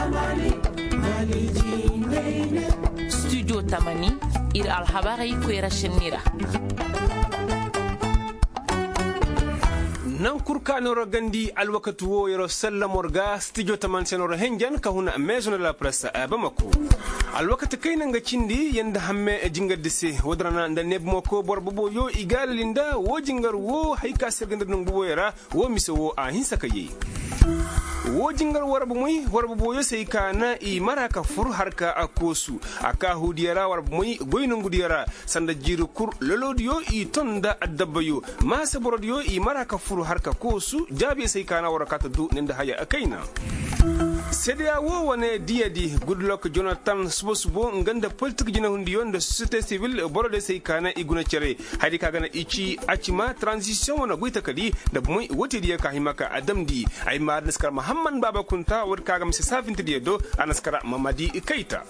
Studio Tamani ir alhabari kwera shinira. nan kurka no rogandi alwakatu wo yoro sallamorga studio taman senoro henjan ka huna maison de la presse bamako alwakatu kayna nga cindi yanda hamme jingadise wodrana nda nebmoko borbo yo igal linda wo jingar wo hayka serganda nungu yara wo miso wo a hinsakaye wo jingar warbu muy warbu boyo sai kana i maraka fur harka akosu aka hudiyara warbu muy goynungu diyara sanda jiru kur lolodiyo i tonda addabayo masa borodiyo i maraka fur harka kosu jabe sai kana warakata du ninda haya akaina sedia wo wane diadi Goodluck Jonathan subo nganda politique jina hundi yonda société civile borode sai kana iguna cere hadi kaga na ichi achima transition wana guita kadi da muy wote diya ka himaka adamdi ay mar naskar Muhammad Baba Kunta wad kaga msi safinti diya do anaskara Mamadi Keita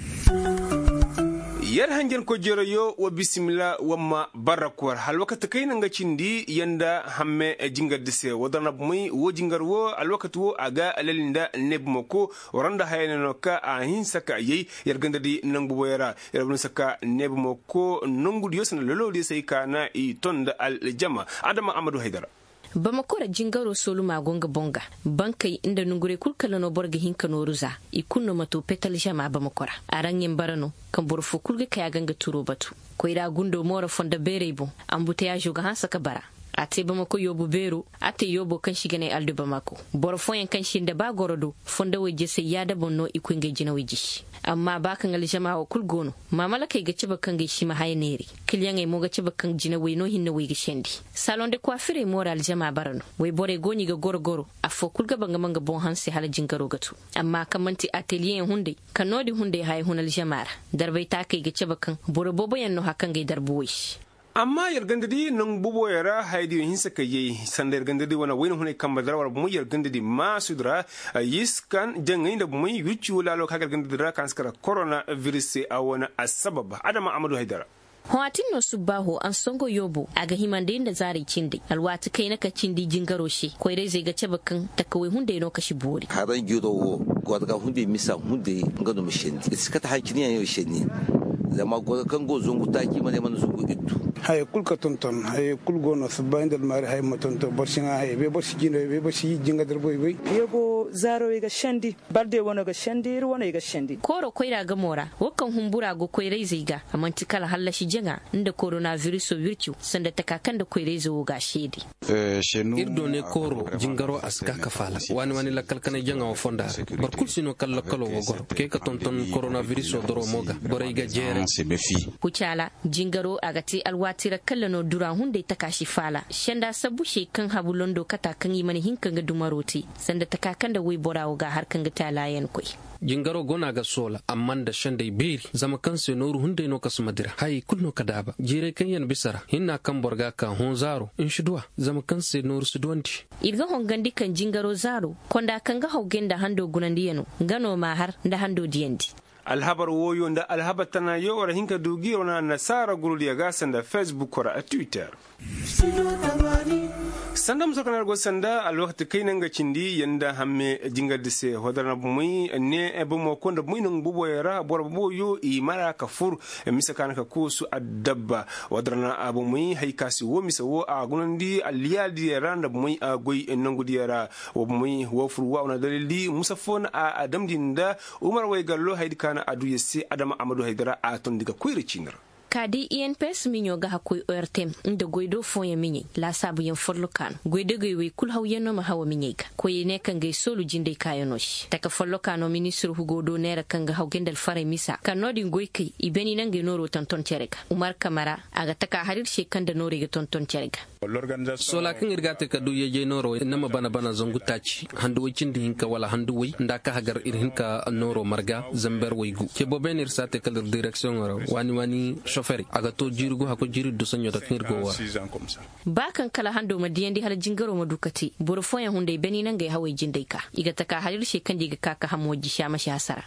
yar hangen ko jero yo wa bismillah wamma barakwar hal wakati kayna nga cindi yanda hamme jingadise wadana muy wo jingar wo al wakati wo aga alalinda nebmoko randa hayna no ka a hinsaka yey yar gandadi nangu boyara yar bunu saka nebmoko nangu diyo sana lolo di sai kana i tonda al jama Adama Amadou Haidara Bamakora jingaro solu magonga bonga bankai inda nungure kulkala no borga hinka no ruza ikunno mato petal jama Bamakora aranyen barano kan borfo kulga kaya ganga turo batu ko ira gundo mora fonda berebo ambute ya joga hansa kabara ate Bamako yobu beru ate yobo kan shigane aldo Bamako borfo yan kan shinda ba gorodo fonda waje sai ya da bonno ikunge jina waje amma bakan aljama wa kulgono mamala kai ga ciba kan gaishi ma hayneri kilyan ai moga ciba kan jina wayno hinna wayga shendi salon de coiffure mora aljama barano way bore goni ga gorgoro afo kulga banga manga bon hanse hala jingaro gatu amma kamanti atelier hunde kanodi hunde hay hunal jamara darbai ta kai ga ciba kan bore bobo yanno hakan ga darbuwi amma yargandadi nan bubo yara haidi hinsa kaye sanda yargandadi wana wayno hune kamba dara war mu yargandadi masudra yiskan jangay da mu yuchu lalo ka yargandadi ra kanskara corona virus a wana asbab Adama Amadou Haidara Hawatin no subaho an songo yobo aga himande inda zari cindi alwati kai naka cindi jingaro shi ko dai zai ga cebakan takawai hunde no kashi bori haran gido wo godga hunde misa hunde ngado mishendi iskata hakini yayo sheni zama go kan go zungu taki mane man zungu ittu hay kulka tonton hay kulgo no subande mari hay motonto borsinga hay be borsi jino be borsi jinga der boy boy yego zaro ga shandi balde wono ga shandi wono ga shandi koro koira ga mora wakan humbura go koirai ziga amanti kala hallashi jenga inda coronavirus virtu sanda takakan da koirai zo ga shedi irdo ne koro jingaro aska kafala wani la kalkana jenga o fonda barkul sino kala kalo wogor ke ka tonton coronavirus doro moga borai ga jere kuchala jingaro agati alwatira kallano dura hunde takashi fala shanda sabushe kan habulondo kata kan yi mani hinkan ga dumaroti sanda takakan da wai borawo ga harkan ga talayen koi jingaro gona ga sola amman da shanda beri zama kan se noru hunde no kasu madira hay kulno kadaba jire kan yan bisara hinna kan borga kan hon zaro in shidwa zama kan se noru sudwanti irga hongandi kan jingaro zaro konda kan ga hogenda hando gunandiyano gano ma har da hando diyendi alhabar woyo da alhabar tana yawar hinka dugi wana nasara gurul ya gasan da Facebook or a Twitter sanda musokanar go sanda alwaqti kaynan ga cindi yanda hamme jingadise hodana bumui ne ebo mo konda muinun bubo yara bor bubo yo i mara ka fur misakana ka kusu adabba wadrana abumui haykasi wo misawo a gunandi aliyadi randa bumui a goy nangu diyara wo bumui wo furu wa ona dalili musafona a adamdinda Umar way gallo haydi kana adu yesi Adama Amadou Haidara a ton diga kuiri cinra kadi INPS minyo ga hakoi ORTM inda goido fonya minye la sabu yen forlokan goido gaiwe kul hawyeno ma hawa minyega koye ne kan gai solu jinde kayanosh taka forlokano ministre Hugo do nera kan ga hawgendal fare misa kan nodi goikai ibeni nan gai noro tonton cerega Umar Kamara aga taka harir shekan da nori ga tonton cerega sola kan irga ta kadu ye noro nama bana zongutaci handu wicin hinka wala handu wi ndaka hagar irhinka noro marga zamber wigu ke bobenir sate kalir direction wani chauffeur aga to jirgo hako jiri do sanyo da kirgo war ba kan kala hando madiyan di hal jingaro madukati boro foya hunde beni nan ga hawai jindai ka iga taka halir she kan diga kaka hamoji shama hasara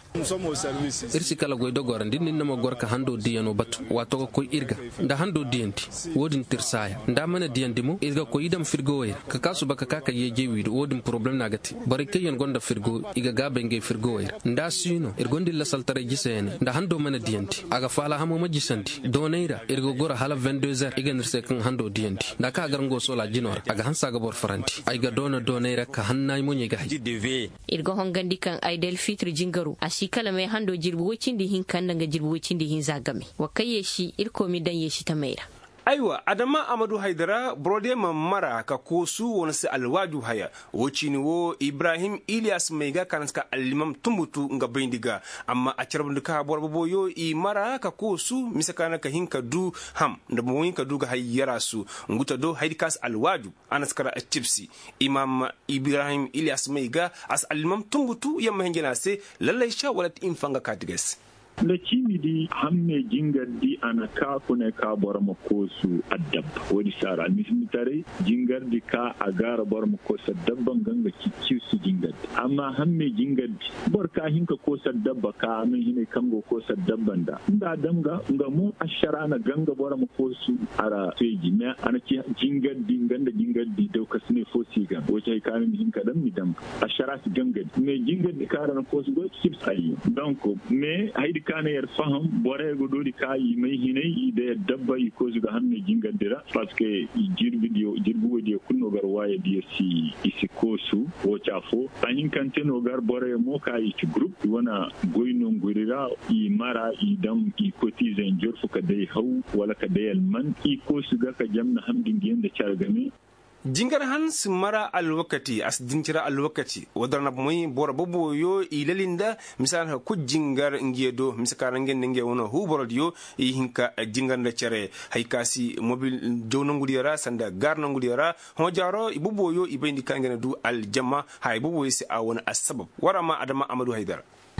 irsi kala goy dogoran din nin ma gorka hando diyano batu wato ko irga nda hando diyanti wodin tirsaya nda mana diyandi mo irga ko idam firgo wer ka kasu baka kaka yeje wido wodin problem nagati bari kayen gonda firgo iga gabe nge firgo wer nda sino irgondi la saltare gisene nda hando mana diyanti aga fala hamo majisanti doneira irgo gora hala 22h iga nirse kan hando diyanti nda ka garngo sola jinor aga hansa ga bor faranti ay ga doneira ka hannay mo nyega irgo hongandi kan aidel fitri jingaru ashikala mai hando jirbu wacin di hin kan daga jirbu wacin di hin zagame wakaye shi irko mi dan yeshi ta maira aiwa adama amadu haidara brode mamara ka kosu wani si alwaju haya wacini wo ibrahim ilyas maiga kanska alimam tumbutu nga bindiga amma a carbin ka borbo yo i mara ka kosu misakana ka hinka du ham da mu hinka du ga hayyara su nguta do haidikas alwaju anaskara a chipsi imam ibrahim ilyas maiga as alimam tumbutu yamma hingena se lallai sha walat infanga kadigas da cimidi hamme jingardi ana ka kune ka bor mo kosu addab wodi sara mismitare jingardi ka agara bor mo kosu dabban ganga kicci su jingardi amma hamme jingardi bor ka hinka kosu dabba ka min hine kango kosu dabban da inda damga nga mu ashara na ganga bor mo kosu ara teji me ana ci jingardi ganda jingardi do kasne fosi ga wace ka min hinka dan mi dam ashara su gangadi me jingardi ka ran kosu go chips ayi donc me haydi kana yar faham bore go dodi kayi mai hinai da dabba ko zuga hanne jingadira parce que jirbu wodi kunno gar waye di si isi kosu o chafo tanin kanteno gar bore mo kayi ci group wana goyno ngurira i mara i dam i cotize njor fuka dai hau wala ka dai man i kosu ga ka jamna hamdin yanda chargame jingar hans mara alwakati as dincira alwakati wadarna moy bor bobo yo ilalinda misal ha ku jingar ngedo misakara ngende nge wono hu borod yo i hinka jingar na cere haykasi mobil jowno ngudiyara sanda garna ngudiyara ho jaro ibubo yo ibendi kangena du aljama hay bubo si awon asbab warama adama amadu haidara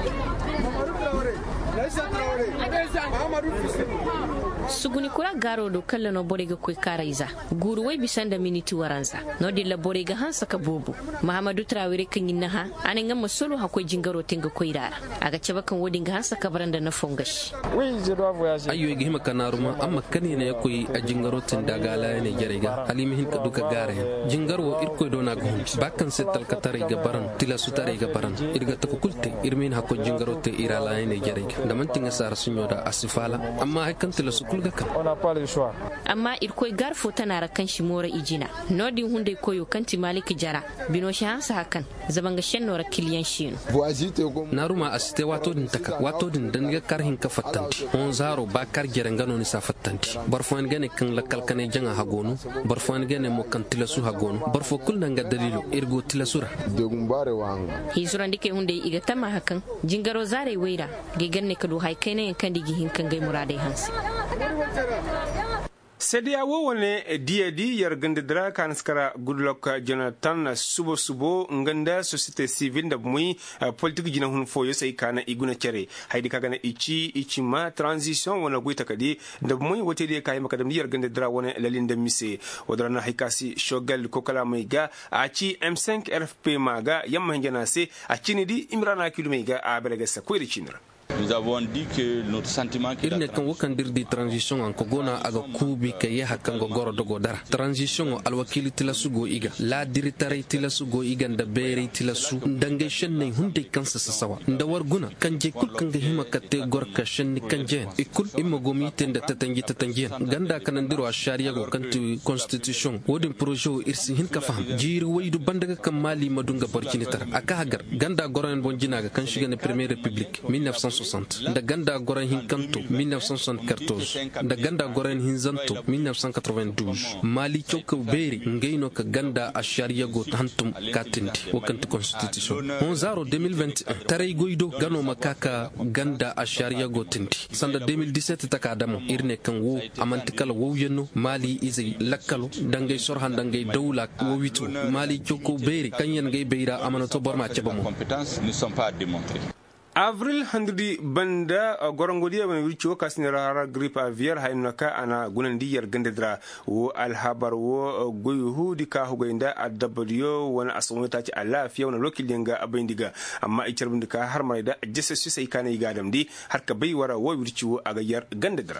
suguni kura garo do kala no borega koy karaiza guru wai bisanda miniti waranza no dilla borega hansa ka bobo mahamadu trawire kan yinna ha anen ngam solo ha koy jingaro tinga koy rara aga ceba kan wodi ga hansa ka baranda na fongashi ayo ga hima kanaruma amma kani ne koy a jingaro tin daga la ne jarega halimi hin ka duka gare jingaro irko do na gon bakkan setal ka tare ga baran tila su tare ga baran irga ta kulte irmin ha ko jingaro te ira la ne jarega da man tinga sar sunyo da asifala amma hakan tila su amma irkoy garfo tana rakan shi mora ijina nodin hunde koyo kanti maliki jara bino shi hansa hakan zabanga shenno rakiliyan shino naruma asite wato din dan ga karhin ka fattanti on zaro ba kar gerangano ni sa fattanti barfon gane kan lakal kane janga hagonu barfon gane mo kan tilasu hagonu barfo kulna ga dalilo irgo tilasura hisura ndike hunde iga tama hakan jingaro zare weira ge ganne kadu haikaina kan digi hinkan gai muradai hansi sediya wo wone diedi yargande dra kanskara goodluck jonathan subo nganda société civile da muy politique jina hun foyo sai kana iguna cere haydi kagana ichi ma transition wona goita kadi da muy wote de kay makadam yargande dra wone lalinda mise wadrana haykasi shogal ko kala mayga aci M5 RFP maga yamma ngena se acini di imrana kilumega a belega sa ko ricinra. Nous avons dit que notre sentiment irne kan wakan dirdi transition an kogona aga kubi ka ye hakan go goro dogo dara transition al wakili tilasugo iga la diritare tilasugo iga nda bere tilasu ndange shenne hunde kansa sasawa nda warguna kanje kul kanga hima katte gorka shenne kanje ikul imma gomite nda tatangi ganda kan ndiro a sharia go kantu constitution wodin projet irsi hin ka faham jiri waydu bandaga kam mali madunga barkini tar aka hagar ganda goran bonjina ga kan shiga ne première république 1960 da ganda goran hinkanto 1974 da ganda goran hinzanto 1992 mali choko beri ngaino ka ganda a sharia go tantum katindi wakanti constitution on zaro 2021 taray goido gano makaka ganda a sharia go tindi sanda 2017 takadamo irne kan wo amantikala wo yenno mali izai lakkalo dangay sorhan dangay dawla wo witu mali choko beri kanyen ngay beira amanato borma cebamo compétences ne sont pas démontrées. avril handudi banda gorongodiya ban wircho kasnira gripe aviar haynaka ana gunandiyar gandadra wo alhabar wo goyuhu dika hugoinda adabadiyo wana asonga taci alafiya wana lokilinga abindiga amma icar bindika har mai da jessa su sai kana igadam di har ka bai wara wo wircho agayar gandadra.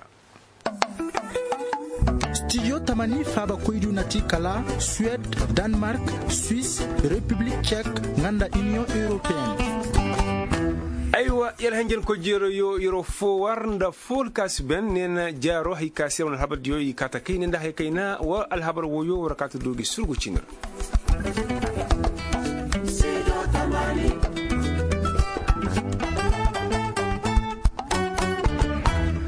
Studio Tamani Faba Koidu Nati Kala, Suède, Danemark, Suisse, République tchèque, Nganda Union Européenne. aywa yar hangen ko jero yo yoro fo warnda fol kasben nena jaro hay kasir on habar diyo kata kayne nda hay kayna wa al habar wo yo warakatu dogi surgu cinir.